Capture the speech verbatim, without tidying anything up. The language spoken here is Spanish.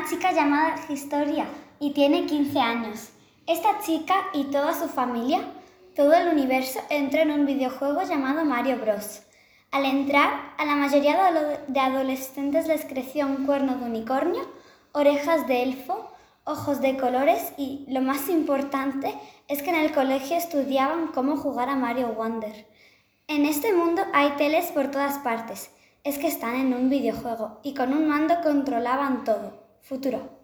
chica llamada Historia y tiene quince años. Esta chica y toda su familia, todo el universo, entró en un videojuego llamado Mario Bros. Al entrar, a la mayoría de adolescentes les creció un cuerno de unicornio, orejas de elfo, ojos de colores y, lo más importante, es que en el colegio estudiaban cómo jugar a Mario Wonder. En este mundo hay teles por todas partes. Es que están en un videojuego y con un mando controlaban todo. Futuro.